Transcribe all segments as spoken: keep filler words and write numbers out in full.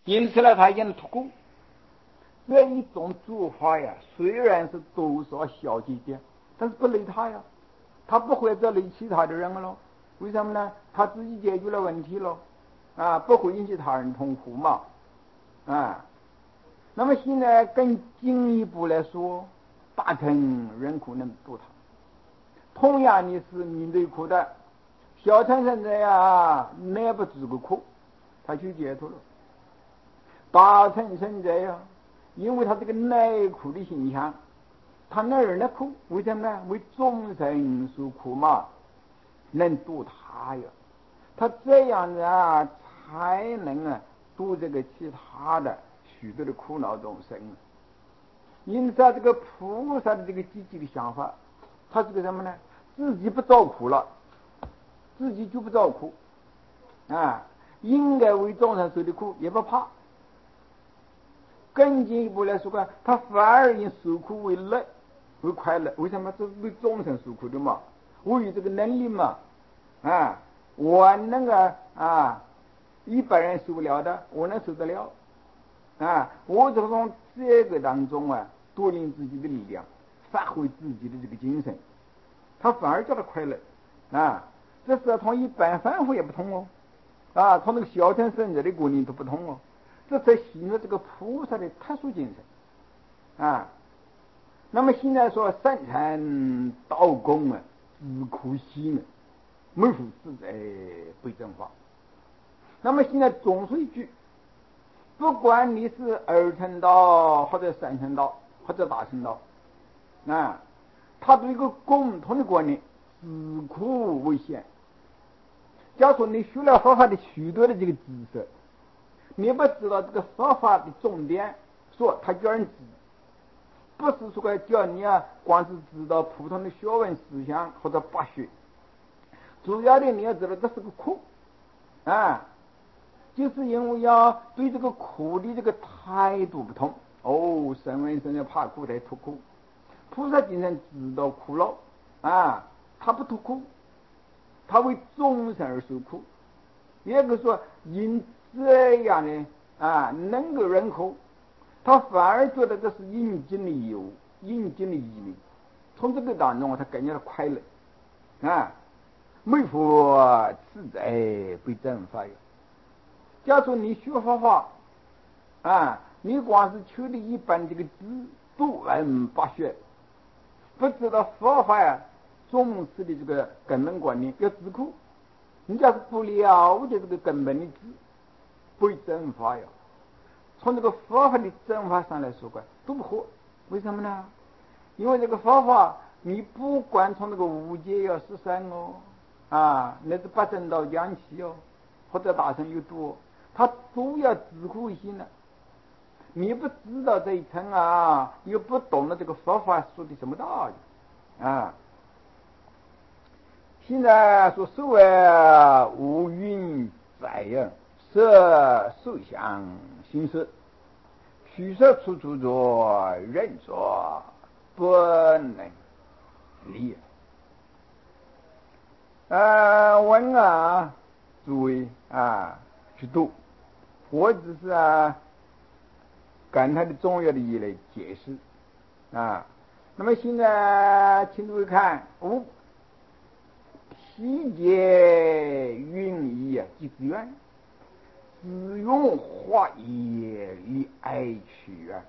因此呢，他讲脱裤这一种做法呀，虽然是多少小节点，但是不累他呀，他不会再累其他的人了。为什么呢？他自己解决了问题了，啊，不会引起他人痛苦嘛，啊。那么现在更进一步来说，大乘人可能度他。同样你是面对苦的，小乘现在呀，耐不住个苦，他去解脱了。大乘现在呀，因为他这个耐苦的形象，他哪儿的苦？为什么呢？为众生受苦嘛，能度他呀。他这样子啊，才能啊度这个其他的许多的苦恼众生。因此啊，这个菩萨的这个积极的想法，他是个什么呢？自己不遭苦了，自己就不遭苦啊，应该为众生受的苦也不怕。更进一步来说啊，他反而以受苦为乐为快乐。为什么？这是为众生受苦的嘛，我有这个能力嘛，啊，我那个啊一般人受不了的，我能受得了啊！我就从这个当中啊，锻炼自己的力量，发挥自己的这个精神，他反而叫他快乐啊！这是从一般凡夫也不同哦，啊，从那个小乘圣者的观念都不同哦，这才显示这个菩萨的特殊精神啊！那么现在说三禅道功啊，自苦心啊，没复自在被正法。那么现在总说一句，不管你是二乘道或者三乘道或者大乘道啊，它都有一个共同的观念，自苦为先。假如说你学了佛法的许多的这个知识，你不知道这个佛法的重点，说他叫人知，不是说叫你啊光是知道普通的学问思想或者八学，主要的你要知道这是个苦啊，就是因为要对这个苦的这个态度不同哦，声闻生要怕苦才脱苦，菩萨精神知道苦了啊，他不脱苦，他为众生而受苦，也就是说因这样的啊能够认可，他反而觉得这是应尽的义务，应尽的义理，从这个当中他感觉到快乐啊，没佛自在被正法呀。假如你学佛法啊，你光是求的一般这个知度闻八学，不知道佛法呀重视的这个根本观念要自苦，你要是不了解这个根本的知被正法呀，从这个佛法的正法上来说的都不合。为什么呢？因为这个佛法你不管从这个无界要十三哦啊，那是八正道讲起哦，或者大乘有多，他都要自苦一心的。你不知道这一层啊，又不懂得这个佛法说的什么道理啊。现在说所谓无云载呀，色受想行识，取舍处处作，人所不能离。呃，问啊，诸位啊，去读，我只是啊，赶它的重要的一类解释啊。那么现在请诸位看，无体解云意啊，即自愿，自用化业以爱取啊。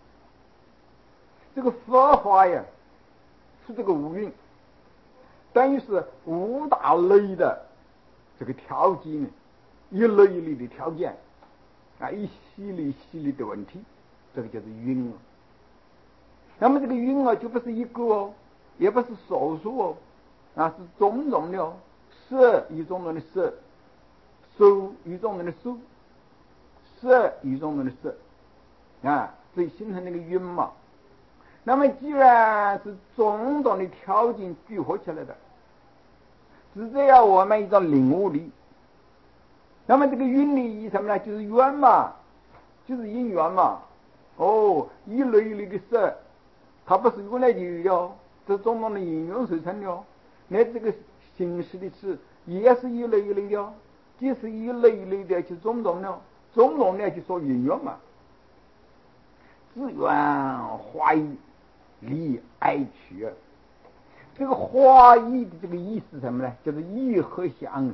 这个佛法呀，是这个五蕴，等于是五大类的这个条件，一类一类的条件啊，一系列系列的问题，这个叫做云啊。那么这个云啊，就不是一个哦，也不是少数哦，啊，是种种的哦，色与种种的色，受与种种的受，色与种种的色啊，所以形成那个云嘛。那么既然是种种的条件聚合起来的，是这样我们一种领悟力。那么这个云的意义什么呢？就是缘嘛，就是因缘嘛。哦，一类一类的色，它不是原来就有，这种种的因缘所成的哦。那这个形式的事也是一类一类的，即是一类一类的，就种种的。 中农呢就说云愿嘛，自愿化一，离哀取。这个化一的这个意思是什么呢？就是一和相。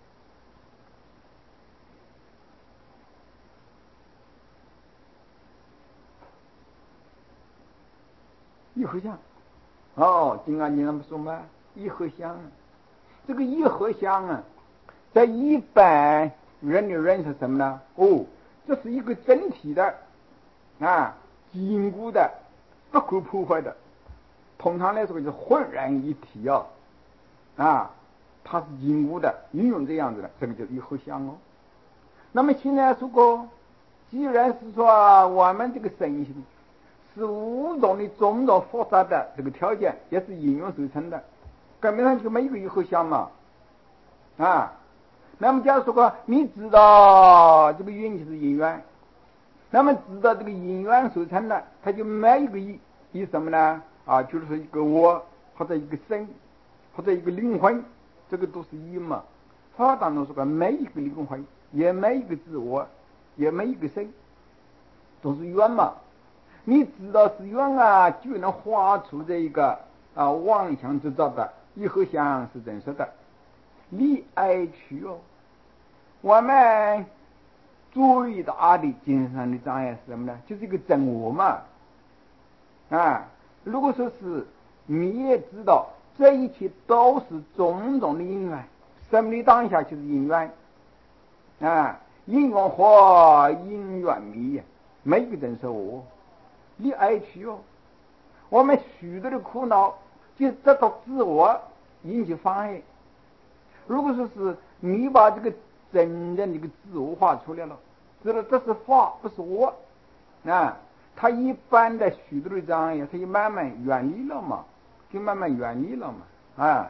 一和相，哦，金刚经上不说吗？一和相，这个一和相啊，在一般人的认识什么呢？哦，这是一个整体的啊，坚固的，不可破坏的。通常来说就是浑然一体啊，啊，它是坚固的，运用这样子的，这个就是一和相哦。那么现在如果既然是说我们这个身心是五种的种种复杂的这个条件，也是应用组成的，根本上就没有一个相嘛啊。那么假如说你知道这个缘起是因缘，那么知道这个因缘所成的，它就没一个一一什么呢？啊，就是说一个我或者一个身或者一个灵魂，这个都是一嘛。法当中说个没一个灵魂，也没一个自我，也没一个身，都是缘嘛。你知道是缘啊，就能画出这一个啊妄想之造的一和相是真实的。离哀取哦，我们最大的精神上的障碍是什么呢？就是一个真我嘛啊。如果说是你也知道这一切都是种种的因缘，生命的当下就是因缘啊，因缘化因缘灭，没一个真实我。离哀取哦，我们许多的苦恼就得到自我引起妨碍。如果说是你把这个真正的一个自我化出来了，知道这是法不是我啊，他一般的许多的障碍他就慢慢远离了嘛，就慢慢远离了嘛啊。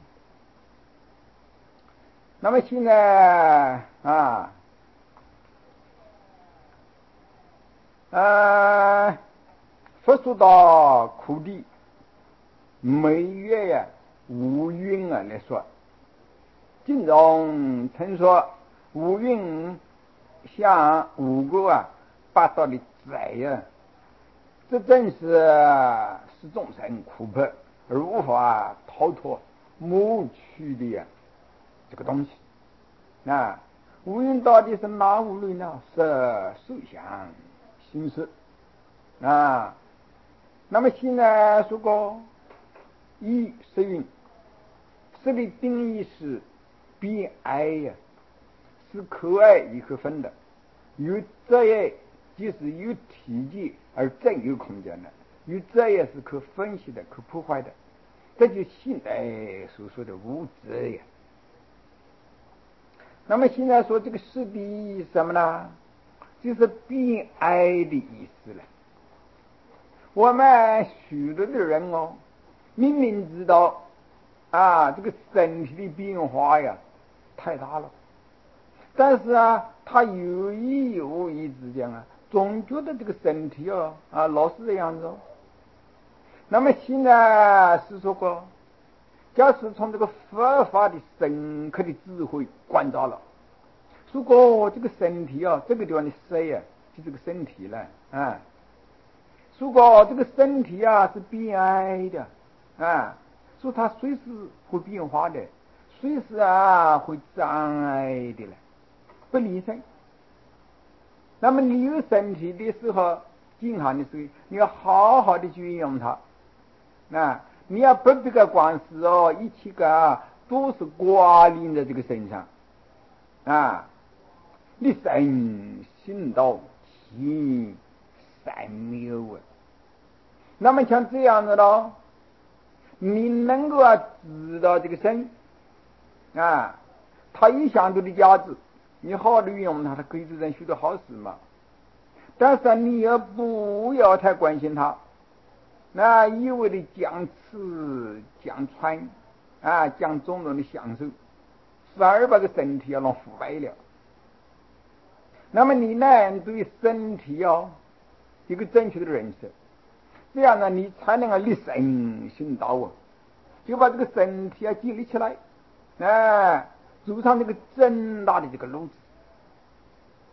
那么现在啊呃佛说到苦地每月呀无云啊来说，经中曾说五蕴像五个啊八道的灾呀，这正是使众生苦迫而无法逃脱魔趣的呀这个东西啊。五蕴到底是哪五类呢？是受想行识啊。那么现在说过一色蕴，色的定义是比爱呀，是可爱与可分的，有这爱即是有体积而真有空间的，有这爱是可分析的可破坏的，这就现代所说的无遮呀。那么现在说这个色的意义什么呢？就是比爱的意思了。我们许多的人哦，明明知道啊这个身体的变化呀太大了，但是啊他有意无意之间啊总觉得这个身体啊啊老是这样子哦。那么现在是说过，假使从这个佛法的深刻的智慧关照了，如果这个身体啊这个地方的色呀就这个身体了啊，如果这个身体啊是变矮的啊，说它随时会变化的，随时啊会障碍的了，不离身。那么你有身体的时候，健康的时候，你要好好的去运用它啊，你要不这个光是哦，一切个啊都是挂临在这个身上啊，你身心到体三谬啊。那么像这样的咯，你能够啊知道这个身啊，它有相对的价值，你好好的运用它，它可以做成许多好事嘛。但是你也不要太关心它，那一味的讲吃讲穿啊，讲种种的享受，反而把个身体要弄腐败了。那么你呢，对身体哦一个正确的认识，这样呢你才能够立身行道啊，就把这个身体啊建立起来，哎，走上这个正大的这个路子。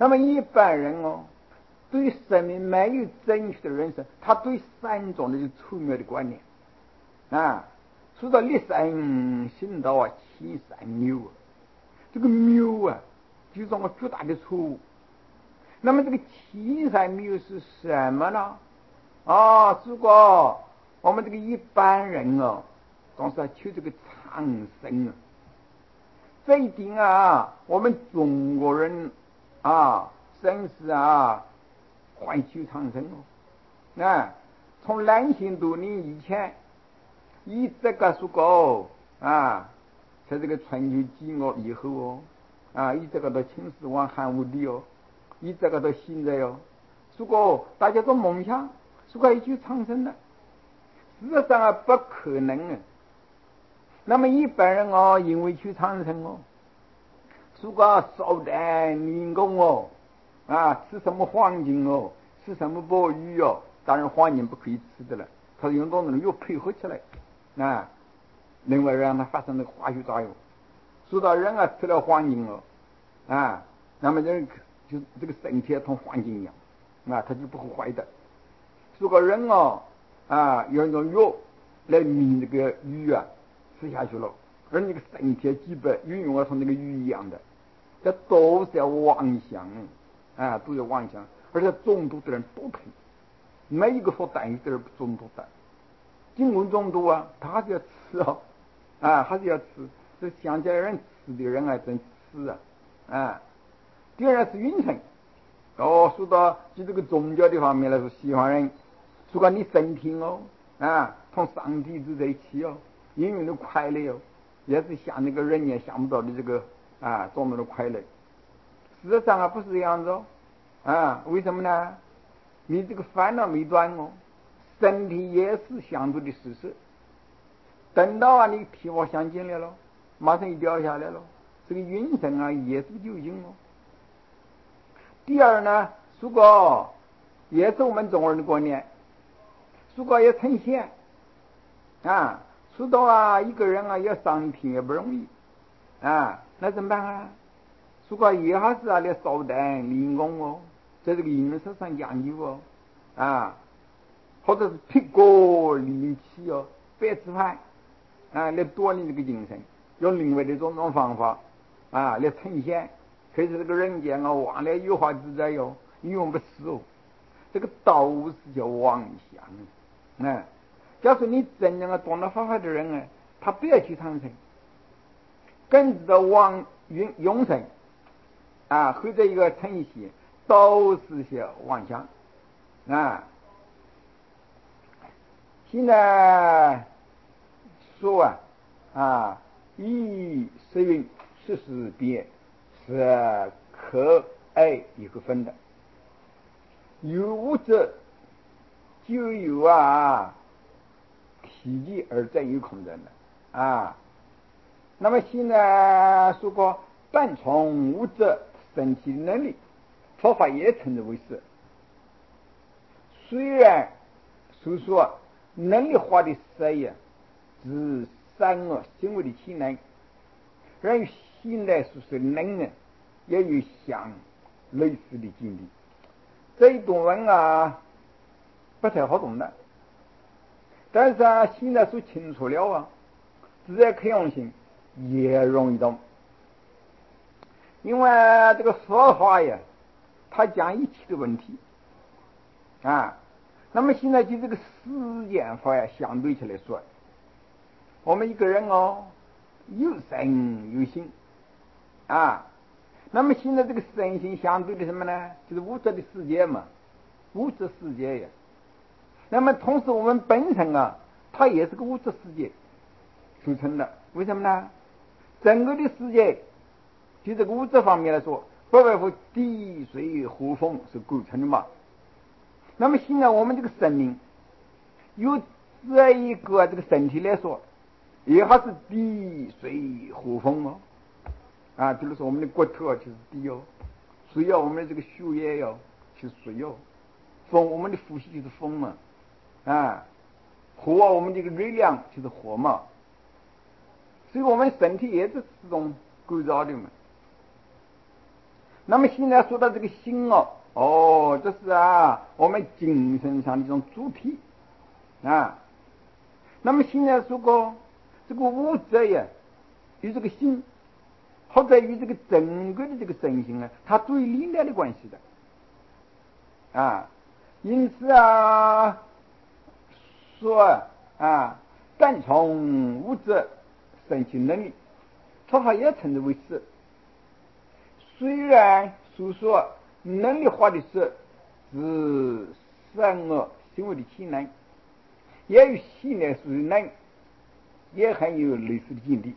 那么一般人哦，对生命没有正确的认识，他对三种的就错谬的观念啊。说到立身行道啊，七三谬啊，这个谬啊，就是我巨大的错误。那么这个七三谬是什么呢？啊，如果我们这个一般人哦，总是要求这个长生啊，这一点啊，我们中国人啊，真是啊，欢求长生哦。啊，从南行多年以前，一直个说过啊，在这个春秋饥饿以后哦，啊，一直个到秦始皇汉武帝哦，一直个到现在哦，说过大家都梦想，说过一句长生的，事实上啊不可能啊。那么一般人哦，因为去长生哦，说过烧蛋练功哦，啊，吃什么黄金哦，吃什么鲍鱼哦，当然黄金不可以吃的了，他用到那个药配合起来。啊，另外让它发生那个化学作用，说到人啊吃了黄金了啊，那么人就这个身体同黄金一样啊，它就不会坏的。说个人哦啊，用用药来迷这个鱼啊，吃下去了，而那个身体基本运用啊同那个鱼一样的，这都是要妄想啊，都要妄想，而且中毒的人多赔，没一个说单一点不中毒的。尽管中毒啊，他还是要吃哦，啊，还是要吃。这乡下人吃的人还真吃啊，啊。第二是运程，哦，说到就这个宗教的方面来说，西方人说你身体哦，啊，同上帝住在一起哦，永远的快乐哦，也是像那个人也想不到的这个啊，种种的快乐。事实上啊，不是这样子哦，啊，为什么呢？你这个烦恼没断哦。身体也是相对的事实，等到啊你皮肤相近了咯，马上一掉下来了，这个运程啊也是有因哦。第二呢，如果也是我们中国人的观念，如果要呈现啊，说到啊一个人啊要上天也不容易啊，那怎么办啊？如果一下子啊来烧蛋练功哦，在这个饮食上讲究哦，啊。或者是辟谷练气哦，白吃饭啊，来锻炼这个精神，用另外的种种方法啊来呈现。可是这个人间啊，忘了有话自在哟，用不死哦。这个都是叫妄想啊。假如你真正啊懂得方法的人啊，他不要去长生，更知道妄用用神啊，或者一个呈现，都是些妄想啊。现在说啊啊，一十运四十变是可爱一个分的，有物质就有啊体积而在有空间的啊。那么现在说过半从物质身体能力，佛法也称之为是。虽然所说能力化的事业是三恶行为的体能，然而现在说是能呢，也有相类似的经历。这一段文啊不太好懂的，但是啊现在说清楚了啊，自然可用性也容易懂。因为这个佛法呀，它讲一切的问题啊。那么现在就这个实践法呀，相对起来说，我们一个人哦，有身有心啊。那么现在这个身心相对的什么呢？就是物质的世界嘛，物质世界呀。那么同时我们本身啊，它也是个物质世界组成的。为什么呢？整个的世界就这个物质方面来说，不外乎地水火风是构成的嘛。那么现在我们这个生命有这一个这个身体来说，也还是地水火风哦啊，比如说我们的骨头啊就是地哦，水啊我们的这个血液哟就是水哦，风我们的呼吸就是风嘛啊，火啊我们这个热量就是火嘛，所以我们身体也是这种构造的嘛。 那么现在说到这个心哦，哦，这是啊我们精神上的一种主体啊。那么现在说过这个物质呀，与这个心，或者与这个整个的这个身心呢，它都有力量的关系的啊。因此啊，说啊，单从物质生起能力，它也称之为事。虽然所说能力化的事是善恶行为的体能，也与系内属于能，也很有类似的境地。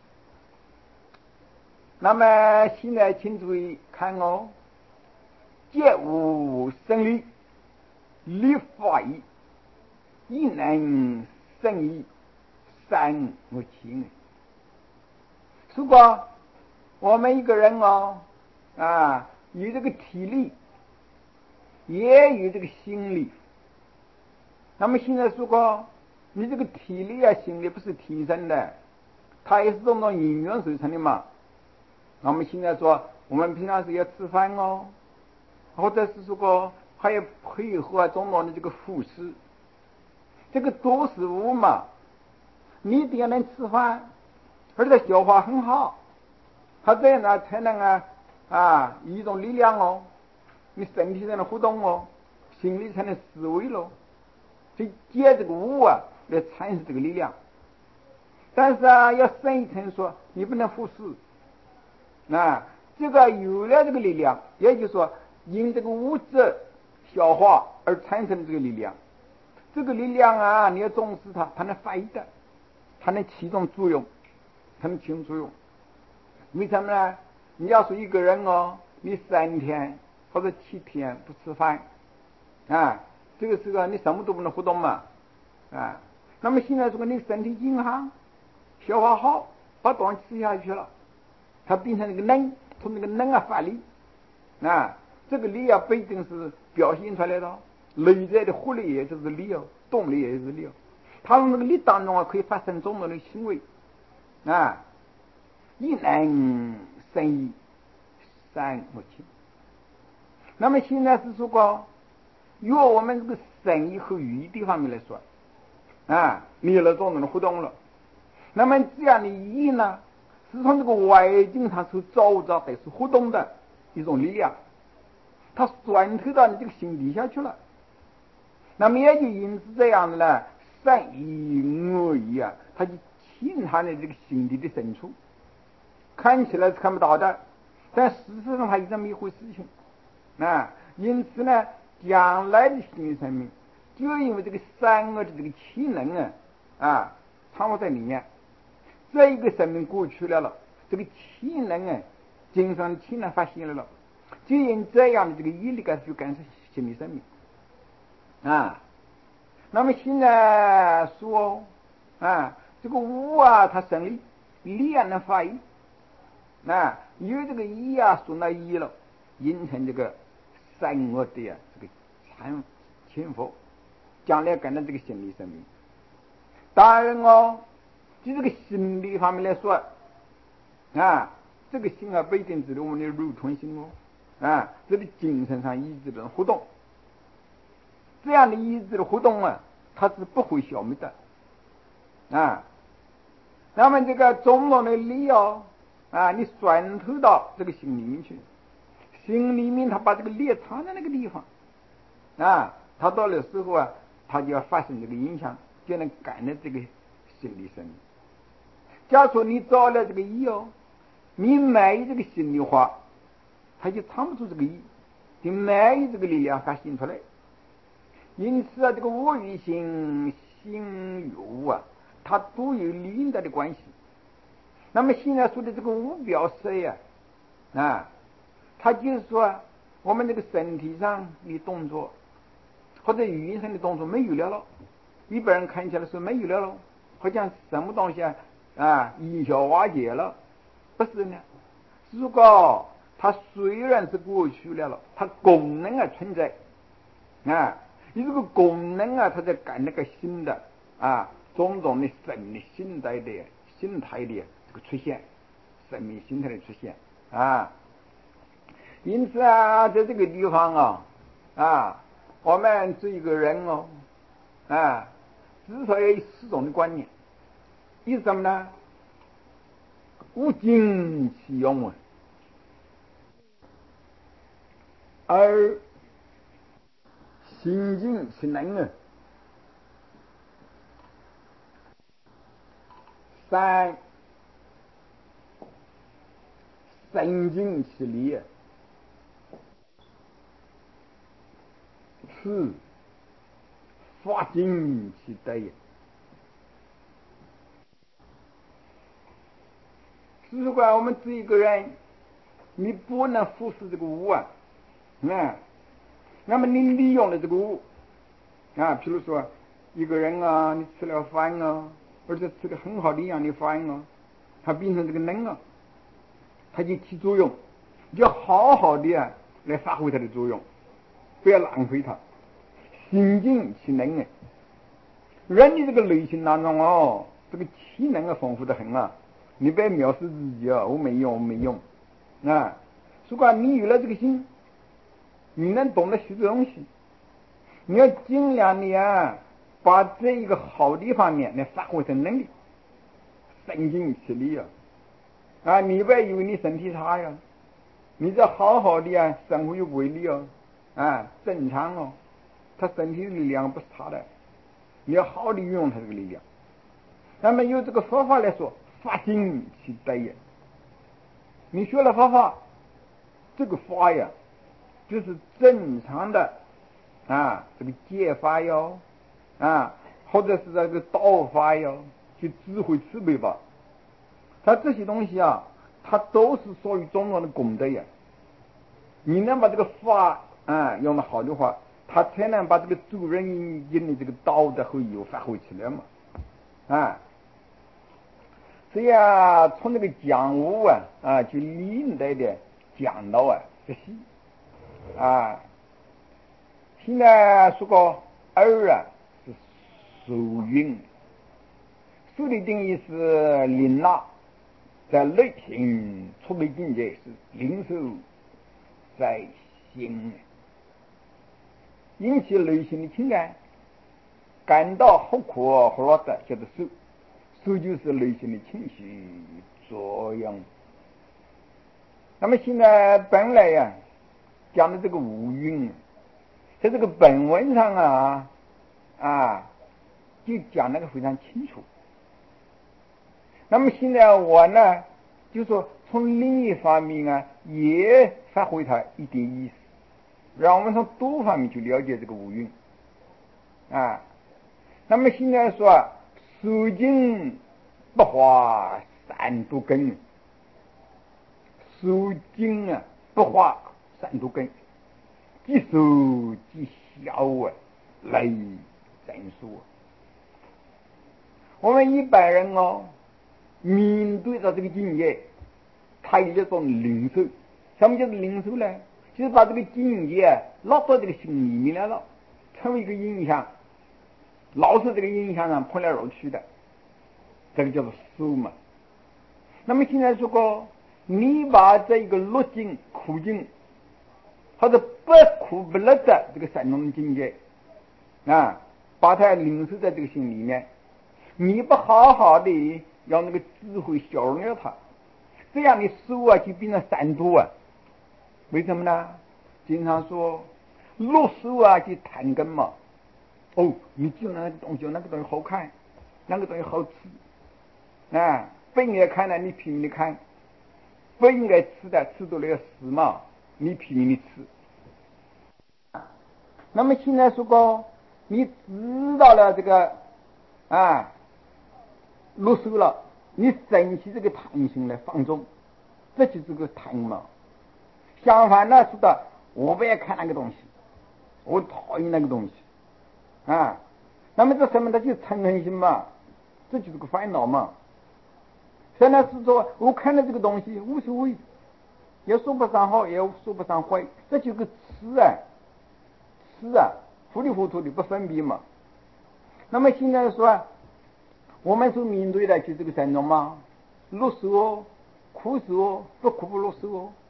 那么现在请注意看哦，皆无生理，理法义，亦能生义，善恶体能。如果我们一个人哦啊，有这个体力，也有这个心理。那么现在如果你这个体力啊心理不是天生的，它也是种种因缘组成的嘛。那么现在说我们平常是要吃饭哦，或者是说还要配合种种的这个辅食，这个都是物嘛。你一定要能吃饭，而且消化很好，它这样呢才能啊啊一种力量哦，你身体才能活动哦，心理才能思维咯，就借这个物啊来产生这个力量。但是啊，要深一层说，你不能忽视啊，这个有了这个力量，也就是说因这个物质消化而产生的这个力量，这个力量啊，你要重视它，它能发挥的，它能起一种作用，它能起一种作用。为什么呢？你要说一个人哦，你三天或者七天不吃饭啊，这个时候你什么都不能活动嘛啊。那么现在如果你身体健康，消化好，把东西吃下去了，它变成那个能，从那个能啊发力啊，这个力啊不一定是表现出来的，内在的活力也就是力哦，动力也是力哦。它从那个力当中啊，可以发生种种的行为啊，亦能生义，善恶情。那么现在是说过，由我们这个生意和语的方面来说啊，你了种种的活动了。那么这样的义呢，是从这个外境上所造造的是活动的一种力量，它钻透到你这个心底下去了。那么也就因此这样的呢，善意恶意啊，它就侵含在这个心底的深处，看起来是看不到的，但事实上它有这么一回事情啊。因此呢，将来的心理生命就因为这个善恶的这个气能啊啊掺和在里面。这一个生命过去了了，这个气能啊，精神气能发现了了，就因这样的这个毅力感去感受心理生命啊。那么现在说啊，这个物啊，它生理力啊能发育啊，因为这个义啊送到义了，形成这个善恶的啊这个参潜伏，将来感到这个心理生命。当然哦，就这个心理方面来说啊，这个心啊不一定指的我们的肉臀心哦啊，这里精神上意志的活动，这样的意志的活动啊，它是不会消灭的啊。那么这个种种的力哦啊，你渗透到这个心里面去，心里面它把这个力藏在那个地方啊，它到了时候啊，它就要发生这个影响，就能感染这个心理生命。假如说你找了这个义哦，你没有这个心的话，它就藏不住这个义，就没有这个力量发现出来。因此啊，这个物与心，心与物啊，它都有连带的关系。那么现在说的这个物表色呀啊，它就是说我们这个身体上的动作或者语言上的动作没有了了，一般人看起来说没有了了，好像什么东西啊啊烟消瓦解了，不是呢。如果它虽然是过去了了，它功能啊存在啊，你这个功能啊，它在干那个新的啊种种的生理心态的心态的这个出现，生命心态的出现啊。 因此啊，在这个地方啊，啊，我们这一个人哦，啊，至少有四种的观念，一是什么呢？物尽其用啊，而心尽其能啊，三身尽其力啊，四法尽其德啊。只管我们这一个人，你不能忽视这个物啊，啊，那么你利用了这个物啊，比如说一个人啊，你吃了饭啊，而且吃的很好的营养的饭啊，它变成这个能啊，它就起作用，你要好好的啊来发挥它的作用，不要浪费它，心尽其能啊。人的这个内心当中哦，这个气能啊丰富的很啊，你不要藐视自己啊，我没用，我没用啊。如果你有了这个心，你能懂得许多东西，你要尽量的啊，把这一个好的方面来发挥成能力，身尽其力啊！啊，你不要以为你身体差呀，你这好好的啊，生活有规律哦，啊，正常哦，他身体的力量不是差的，你要好好的运用他这个力量。那么由这个佛法来说，法尽其德也。你学了佛法，这个法呀，就是正常的啊，这个戒法哟，啊，或者是这个道法哟，就智慧慈悲法，它这些东西啊，它都是属于中国的功德呀。你能把这个法啊用得好的话，它才能把这个助人引经的这个道德和义发挥起来嘛，啊。所以啊，从这个讲悟啊啊，就历代的讲到啊这些啊，现在说个二啊是受蕴，受的定义是领纳，在内心出离境界是领受在心，引起内心的情感，感到好苦好乐的叫做受，受就是内心的情绪作用。那么现在本来呀、啊、讲的这个五蕴，在这个本文上啊啊就讲那个非常清楚。那么现在我呢就说从另一方面啊也发挥它一点意思，让我们从多方面去了解这个五蕴啊。那么现在说啊，受尽不化三毒根，受尽啊不化三毒根，即受即消啊，累整数。我们一般人哦，面对着这个境界，他有一种领受。什么叫做领受呢？就是把这个境界啊落到这个心里面来了，成为一个印象，老是这个印象上碰来绕去的，这个叫做受嘛。那么现在说过，你把这一个乐境苦境或者不苦不乐的这个三种境界啊，把它领受在这个心里面，你不好好的用那个智慧消融了它，这样的受啊就变成三毒啊。为什么呢？经常说乐受啊就贪根嘛。哦，你就那个东西，那个东西好看，那个东西好吃啊，不应该看的你拼命的看，不应该吃的吃多了要死嘛，你拼命的吃。那么现在说过，你知道了这个啊入手了，你升起这个贪心来放纵，这就是个贪嘛。相反呢，说的我不要看那个东西，我讨厌那个东西啊。那么这什么？它就嗔恨心嘛，这就是个烦恼嘛。现在是说我看到这个东西无所谓，也说不上好，也说不上坏，这就是个痴啊，痴啊，糊里糊涂的不分别嘛。那么现在说，我们所面对的就这个三种嘛，乐受哦，苦受哦，不苦不乐受哦。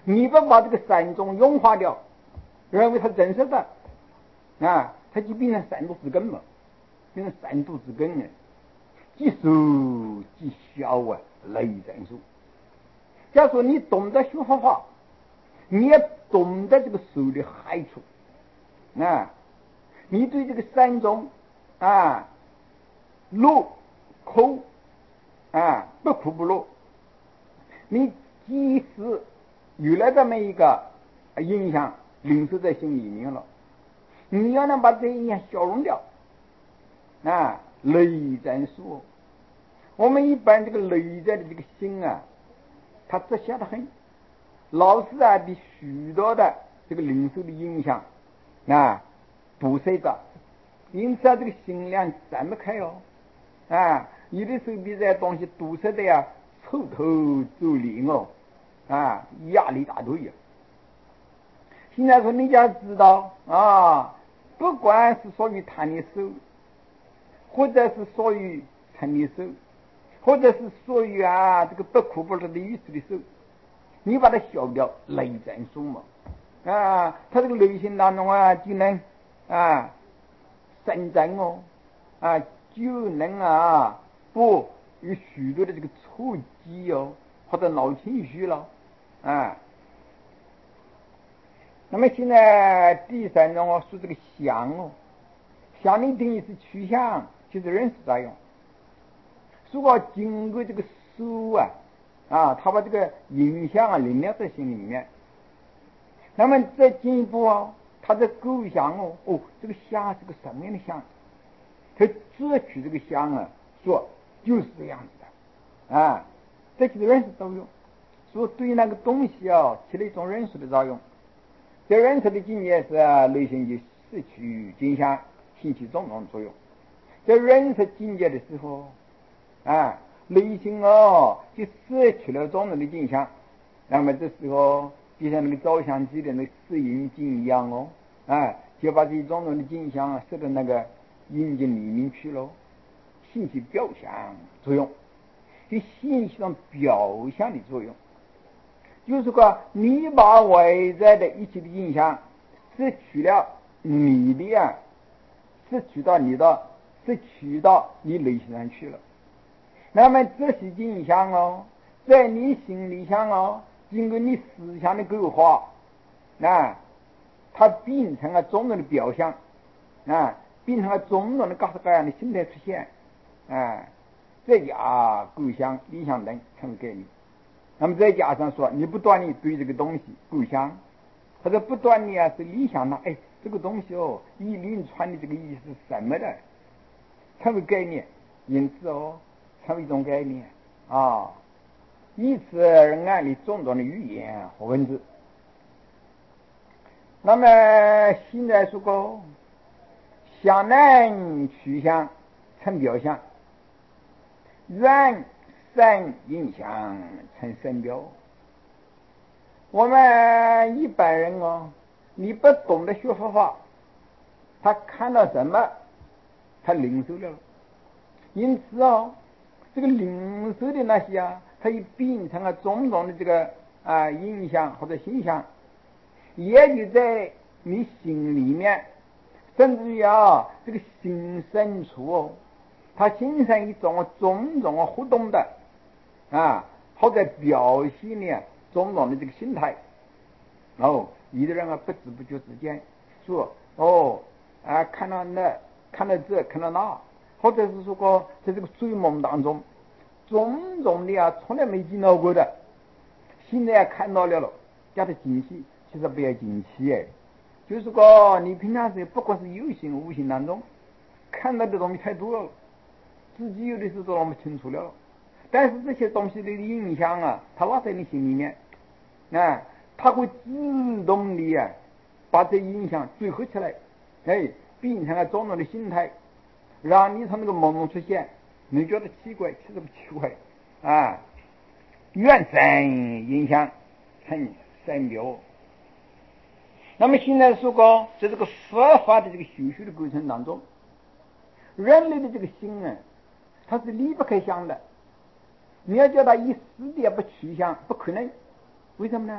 你不把这个三种融化掉，认为它真实的啊，它就变成三毒之根嘛，变成三毒之根呢，既熟既小啊，雷震术。假如说你懂得学佛法，你也懂得这个手的害处啊，你对这个三种啊，乐苦啊，不苦不乐，你即使有了这么一个影响领受在心里面了，你要能把这影响消融掉啊，内在说，我们一般这个内在的这个心啊，它直下得很，老是啊被许多的这个领受的影响啊堵塞着，因此啊这个心量展不开哦啊，有的时候被这些东西堵塞的呀，抽头走灵哦啊，压力大堆呀。现在说你要知道啊，不管是属于贪的手，或者是属于嗔的手，或者是属于啊这个不苦不乐的意思的手，你把它消掉，内在数嘛啊，他这个内心当中啊就能啊生长哦啊，就能啊不有许多的这个错激哦，或者闹情绪了啊。那么现在第三种哦，说这个相哦，相的定义是趋向，就是认识作用。如果经过这个手啊啊，他把这个影响啊领了在心里面，那么再进一步哦，他的构想哦哦，这个相是个什么样的相？他摄取这个相啊，说就是这样子的啊，这就是认识作用。说对那个东西啊起了一种认识的作用。这认识的境界是啊，内心就摄取镜像，起起种种作用。在认识境界的时候啊，内心哦就摄取了种种的镜像，那么这时候就像那个照相机的那个摄影镜一样哦，啊，就把这种种的镜像啊摄到那个眼睛里面去了，起起表象作用，就显起上表象的作用。就是说你把外在的一切的影响摄取了你的啊，摄取到你的摄取到你内心上去了，那么这些影响哦，在你心里想哦，经过你思想的构化啊，它变成了种种的表象啊，变成了种种的各式各样的形态出现啊，再加构想理想等成为概念。那么再加上说你不断地对这个东西构想，或者不断地啊是理想呢，哎，这个东西哦一连串的这个意思是什么的，成为概念，因此哦成为一种概念啊，以此而安立种种的语言和文字。那么现在说过向南趋向成表象，远散影响成身表。我们一般人哦，你不懂得学佛法，他看到什么他领受了，因此哦这个领受的那些啊，它也变成了种种的这个啊影响或者形象，也就在你心里面，甚至于啊这个心深处哦，它形成一种种种的互动的啊，或者表现呢种种的这个心态。哦，有的人啊不知不觉之间说哦啊看到那看到这看到那，或者是说过在这个追梦当中种种的啊从来没见到过的，现在看到了了，叫他惊喜，其实不要惊喜哎，就是说你平常时不管是有形无形当中看到的东西太多了，自己有的时候都那么清楚了，但是这些东西的影响啊，它落在你心里面啊，它会自动的啊把这影响聚合起来，哎，变成了种种的心态，让你从那个梦中出现，你觉得奇怪，其实不奇怪啊。远山影响成三表。那么现在说过，在这个佛法的这个修学的过程当中，人类的这个心啊，它是离不开相的。你要叫他一时的不取相，不可能。为什么呢？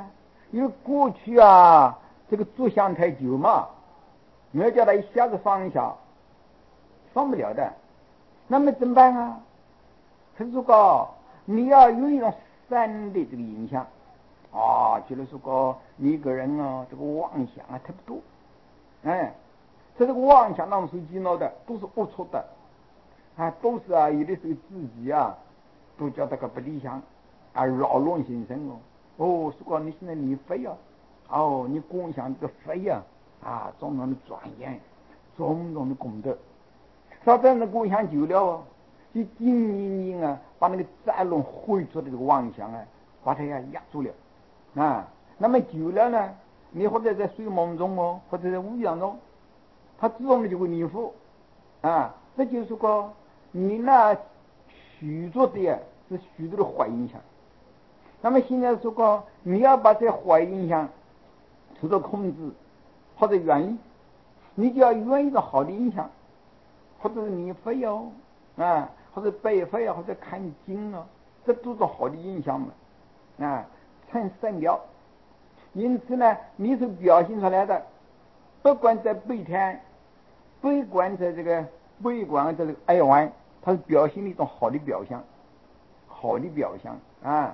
因为过去啊，这个坐相太久嘛，你要叫他一下子放下，放不了的。那么怎么办啊？他说过，你要有一种善的这个影响啊，就是说过你一个人啊，这个妄想啊特别多，哎，在这个妄想当中所激恼的都是龌龊的啊，都是啊，有的时候自己啊都叫这个不理想啊，扰乱心神哦。哦，说过你现在你飞啊，哦，你共享这个飞啊，啊，种种的转眼，种种的功德，他这样的共享久了哦，就经营营啊，把那个战乱绘出的这个妄想啊，把它呀压住了啊。那么久了呢，你或者在睡梦中哦，或者在无意当中，他自动的就会弥补啊。这就是说，你那许多的呀是许多的坏影响。那么现在说过，你要把这坏影响受到控制或者远离，你就要远一种好的影响，或者是你非要啊，或者背非啊，或者看经啊，这都是好的影响嘛啊，成善了。因此呢，你所表现出来的，不管在悲天，不管在这个不管在这个哀欢，它是表现的一种好的表象，好的表象啊。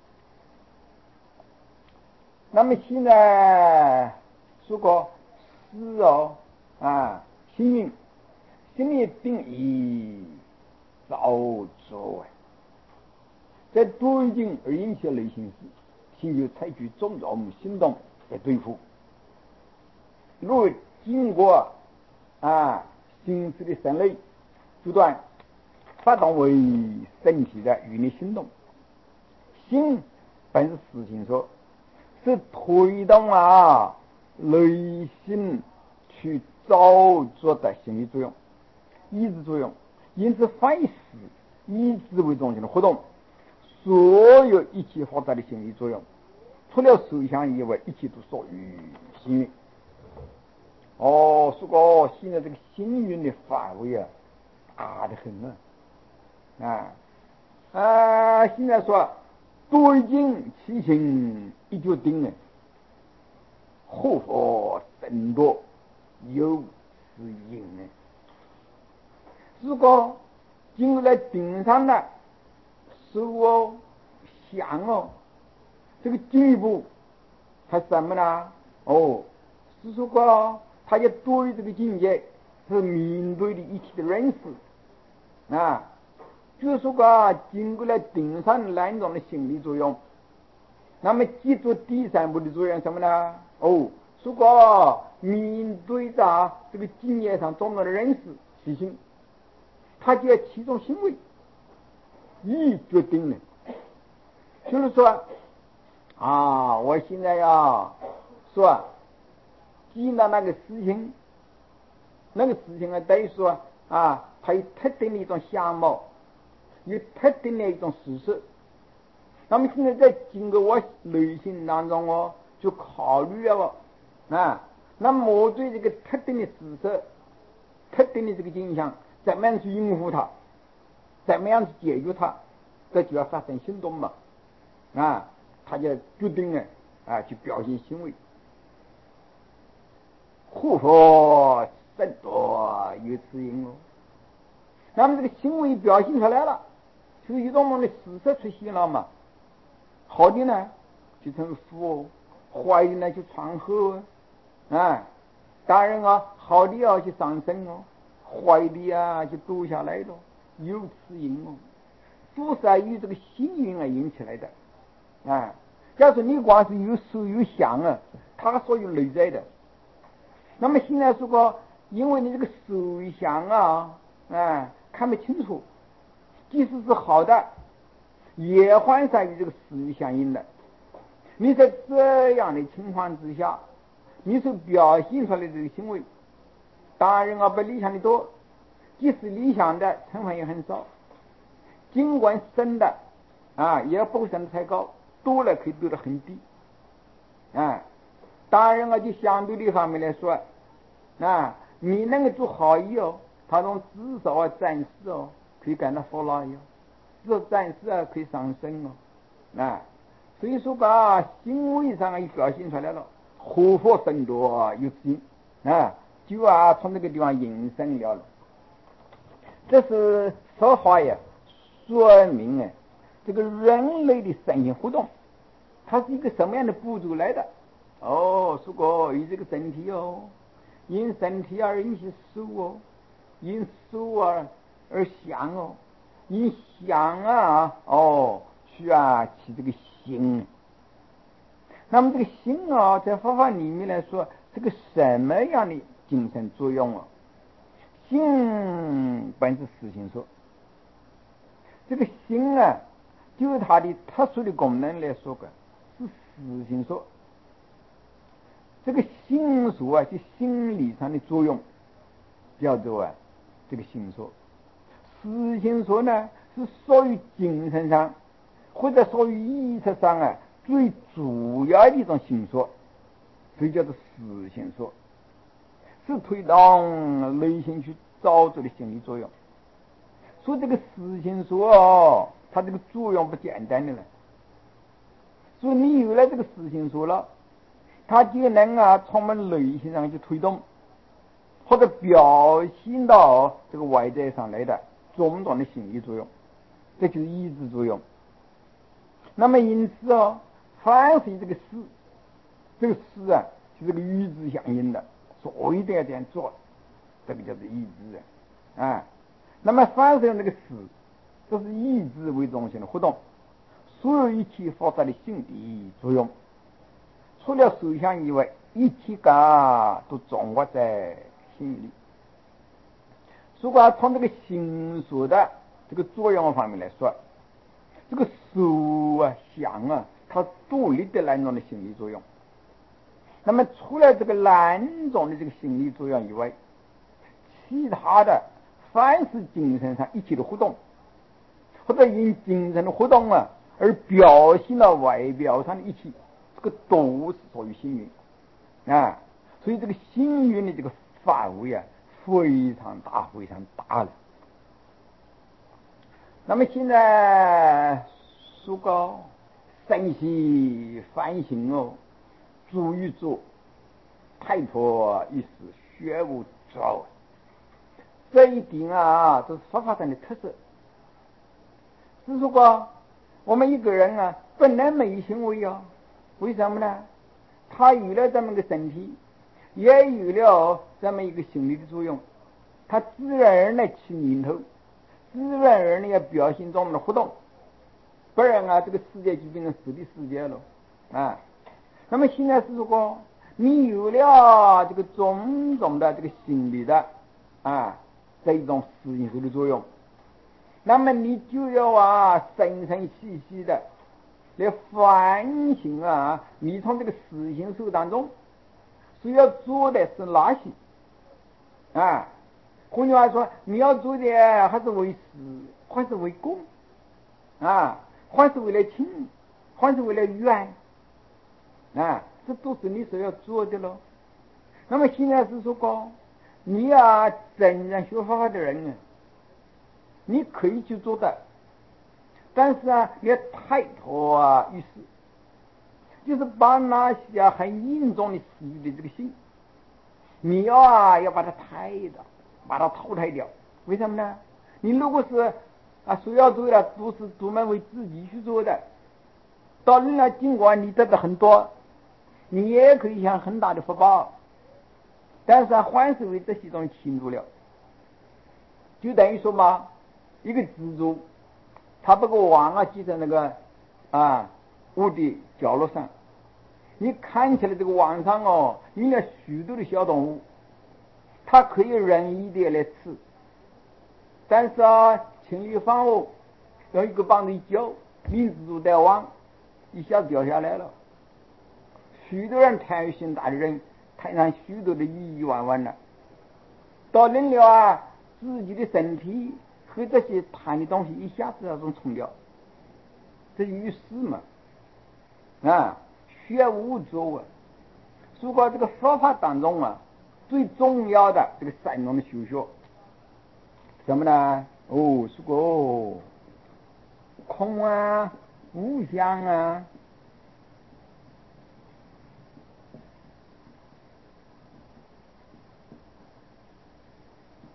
那么现在说过是哦啊，幸运心里定义造作，在对境而引起内心时，心就采取种种行动来对付。若经过啊心思的审类手段，发动为身体的与你行动，心本是事情说，是推动啊内心去造作的心理作用、意志作用。因此凡是以志为中心的活动，所有一切发展的心理作用，除了受想以外，一切都属于心运。哦，说过现在这个心运的范围啊大得很啊啊啊！现在说对境起行一决定呢，祸福增多有是因呢。如果经过来顶上的手哦想哦，这个进一步它什么呢？哦，是说过他要对这个境界是面对的一切的认识啊，就是说过经过来顶上两种的心理作用。那么记住第三步的作用什么呢？哦，如果面对着这个境界上种种的认识习性，他就要起种行为，一决定了。就是说啊，我现在要说见到那个事情，那个事情啊，等于说啊，它有特定的一种相貌，有特定的一种事实。那么现在在经过我内心当中哦，就考虑了啊，那么我对这个特定的事实、特定的这个景象，怎么样去应付它，怎么样去解决它，这就要发生行动嘛啊，他就决定了啊，去表现行为。祸福增多有此因哦。那么这个行为表现出来了，就是一种种的事实出现了嘛。好的呢就成福，坏的呢就传祸啊。当然啊，好的要去上升哦，坏的啊就堕下来了，有此因哦。都是与这个幸运啊引起来的啊。假如你光是有受有想啊，它所有内在的。那么现在说过，因为你这个手想啊啊看不清楚，即使是好的，也换上与这个事相应的。你在这样的情况之下，你所表现出来的这个行为，当然啊不理想的多，即使理想的成分也很少。尽管深的啊也不深的太高，多了可以丢得很低啊。当然啊，就相对的方面来说啊，你能够做好意哦，他从至少啊暂时哦可以感到福乐哟，至少暂时啊可以上升哦啊。 所以说把行为上也表现出来了，活佛生多有心啊，就啊从这个地方引申了了。这是说法呀，说明啊，这个人类的身心活动，它是一个什么样的步骤来的？哦，说过以这个身体哦，因身体而引起手哦，因手而而想哦，因想啊哦去啊起这个心。那么这个心啊，在佛法里面来说，是个什么样的精神作用啊？心本是实心说，这个心啊，就它的特殊的功能来说个，是实心说。这个心说啊，就心理上的作用，叫做啊这个心说。实心说呢，是属于精神上或者属于意识上啊最主要的一种心说，所以叫做实心说，是推动内心去造作的心理作用。说这个实心说哦，它这个作用不简单的了。所以你有了这个实心说了，它就能啊从我们内心上去推动，或者表现到这个外在上来的种种的心理作用，这就是意志作用。那么因此哦，凡是这个事，这个事啊，是这个与之相应的，所以都要这样做，这个叫做意志啊。那么凡是用这个事，这是意志为中心的活动，所有一切发生的心理作用，除了受想以外，一切个都掌握在心里。如果从这个心所的这个作用方面来说，这个受啊想啊，它独立的两种的心理作用。那么除了这个两种的这个心理作用以外，其他的凡是精神上一切的活动，或者因精神的活动啊而表现了外表上的一切，这个都是属于心蕴啊。所以这个心蕴的这个范围啊非常大非常大了。那么现在说个深细反省哦，注意做太破一时学无着，这一点啊都是佛法上的特色。是说过我们一个人啊本来没有行为啊，为什么呢？他有了这么个身体，也有了这么一个心理的作用，他自然而然的起念头，自然而然的要表现这么的活动，不然啊这个世界就变成实的世界了啊。那么现在是说过你有了这个种种的这个心理的啊这一种实因素的作用，那么你就要啊深深细细的来反省啊，你从这个实行术当中是要做的是哪些啊？换句话说，你要做的还是为实，还是为公啊？还是为了情，还是为了缘啊？这都是你所要做的咯。那么现在是说过，你啊真正学佛法的人呢，你可以去做的，但是啊，你要太脱啊于事，就是把那些啊很严重的私欲的这个心，你要啊要把它抬掉，把它淘汰掉。为什么呢？你如果是啊所要做的都是专门为自己去做的，到人家尽管你得的很多，你也可以享很大的福报，但是啊还是为这些东西倾注了，就等于说嘛，一个蜘蛛，它把个网啊系在那个啊屋的角落上，你看起来这个网上哦，有了许多的小动物，它可以任意的来吃，但是啊，轻易放哦，用一个棒子一浇，你蜘蛛带网一下掉下来了。许多人贪心大的人，摊上许多的亿亿万万了，到人了啊，自己的身体和这些贪的东西一下子那种冲掉，这于是嘛啊，学无作啊。如果这个佛法当中啊，最重要的这个三种的修学，什么呢？哦，是个空啊、无相啊、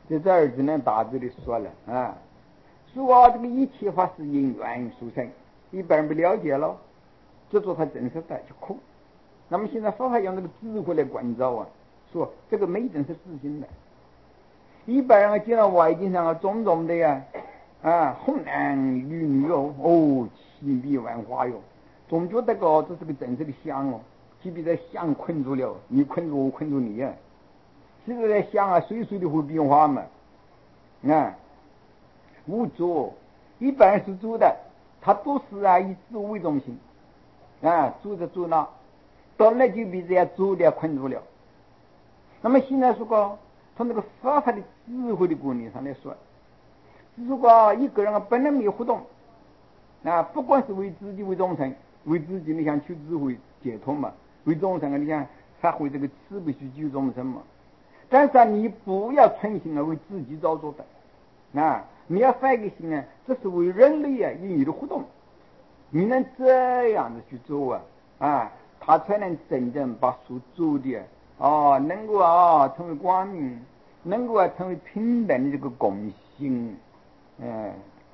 在这儿只能大致的说了啊。说这个一切法是因缘所生，一般人不了解了，就做他真实在就苦。那么现在佛法用那个智慧来关照啊，说这个没真是自信的。一般人见到外景上啊种种的呀，啊红男绿女哦，哦千变万化哟，总觉得个这是个真实的相哦，即便在相困住了，你困住我困住你啊，现在在想啊，随随的会变化嘛，啊。无主，一般是主的，他都是啊以自为中心，啊主着主那，到那就被这样主的困住了。那么现在说个从这个佛法的智慧的观念上来说，如果一个人本来没有活动，啊不管是为自己为众生，为自己你想求智慧解脱嘛，为众生你想发挥这个慈悲去救众生嘛，但是啊你不要存心啊为自己造作的，啊你要发一个心啊，这是为人类啊有你的活动，你能这样子去做啊，啊，他才能真正把所做的哦，能够啊成为光明，能够啊成为平等的这个共性，嗯，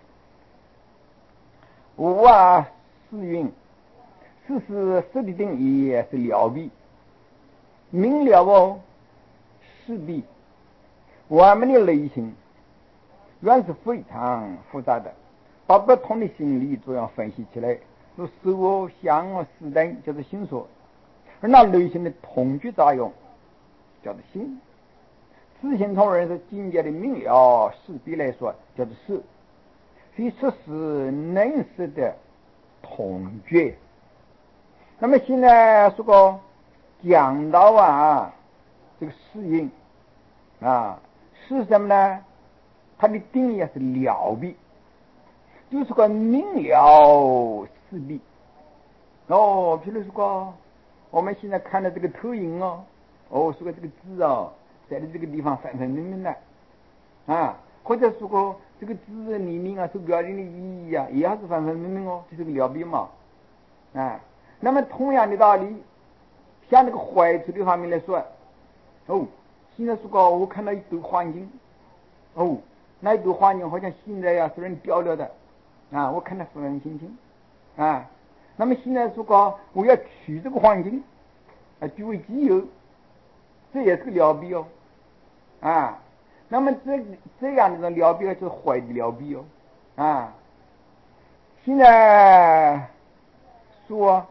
无啊是云，事是实的定义也是了必，明了哦，势必，我们的内心。原是非常复杂的，把不同的心理作用分析起来，如受哦、想哦、思等，就是心所；而那内心的统觉作用，叫做心。自性从人是境界的明了，势必来说叫做事，所以说是能识的统觉。那么现在说个讲到啊，这个适应啊是什么呢？它的定义是了必，就是个明了事必。哦，譬如说我们现在看的这个投影哦，哦，说个这个字哦，在的这个地方分分明明的啊，或者说个这个字里面啊，所表现的意义啊，也还是分分明明哦，这是个了必嘛啊。那么同样的道理，像这个坏处的方面来说，哦，现在说个我看到一堆环境，哦。那一堆环境好像现在呀是人掉了的啊，我看他非常心情啊。那么现在说过我要取这个环境啊，据为己有，这也是个了必哦啊。那么这这样的一种了必就是坏的了必哦啊。现在说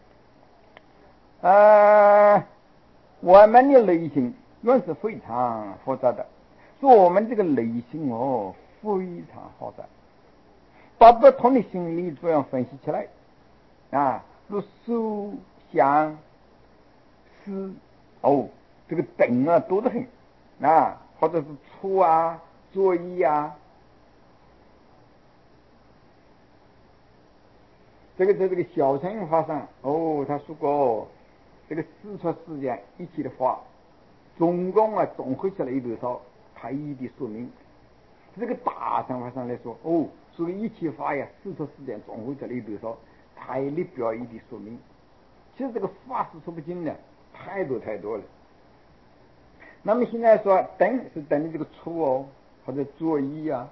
呃，我们的内心原是非常复杂的。说我们这个内心哦非常复杂，把不同的心理作用分析起来啊，如受想思哦，这个等啊多得很啊，或者是处啊作意啊，这个在这个小乘法上哦，他说过这个四出世间一切的法，总共啊总合起来有多少？他一一的说明。这个大乘法上来说，哦，所以一切法呀，四出世间总合起来有多少？他一列表一的说明。其实这个法是说不尽的，太多太多了。那么现在说等是等的这个处哦，或者作意啊，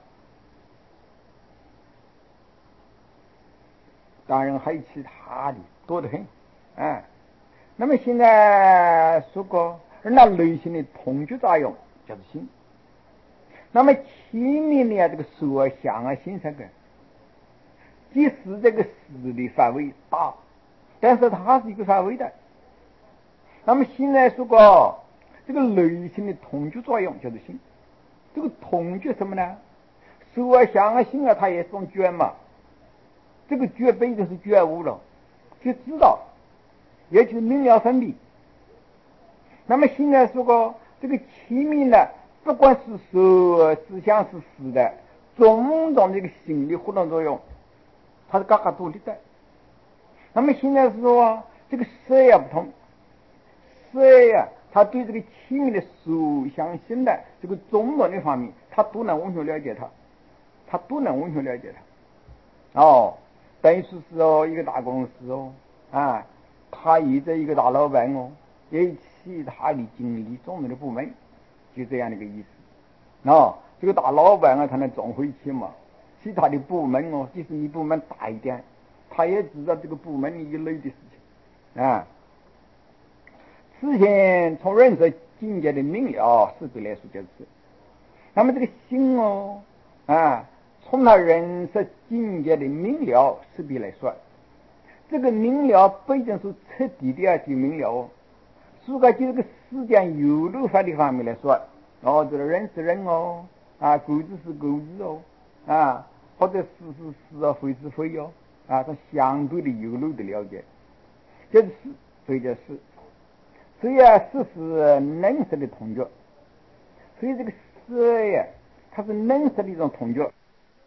当然还有其他的多得很啊。那么现在说过，而那内心的统觉作用叫做心。那么前面的这个所想啊、心三个，即使这个事的范围大，但是它是一个范围的。那么现在说过，这个内心的统觉作用叫做心。这个统觉什么呢？所想啊、心啊，它也是种觉嘛。这个觉本就是觉悟了，就知道，也就是明了分别。那么现在说过这个前面的，不管是色、思想是实的，种种这个心理活动作用，它是嘎嘎独立的。那么现在说这个色也不同，色呀，它对这个前面的所想心的这个种种的方面，它都能完全了解它，它都能完全了解它。哦，等于说是哦，一个大公司哦，啊，他也在一个大老板哦。也有其他的经理种种的部门，就这样的一个意思哦，这个大老板啊，他能赚回去嘛？其他的部门哦，即使你部门大一点，他也知道这个部门里一类的事情啊。此前从人生境界的明了，势必来说就是。那么这个心哦，啊，从他人生境界的明了，势必来说，这个明了不一定是彻底的就明了哦。如果就这个时间游路法的方面来说，哦，这个人是人哦，啊，狗子是狗子哦，啊，或者是是是啊，非是非哦，啊，这相对的游路的了解，就是是，所以叫是。所以啊，是是能识的统觉，所以这个是呀，它是能识的一种统觉。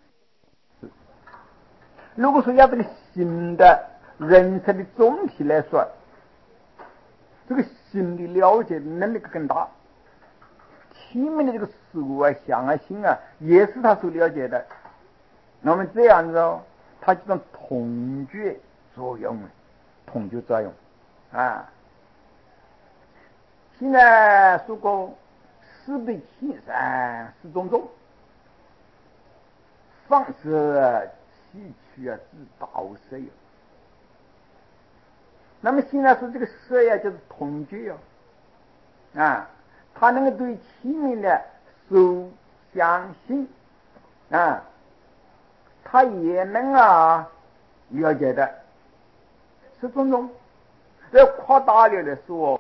如果说要这个心的人生的总体来说，这个心的了解能力更大，前面的这个事物啊、想啊、心啊，也是他所了解的。那么这样子哦，它这种统觉作用，统觉作用啊。现在说过四对七三四种种，放是七取啊，自导色有。那么现在说这个色呀，就是统觉哟，啊，它能够对前面的手相心啊，它也能啊了解的，是种种。要夸大了的说，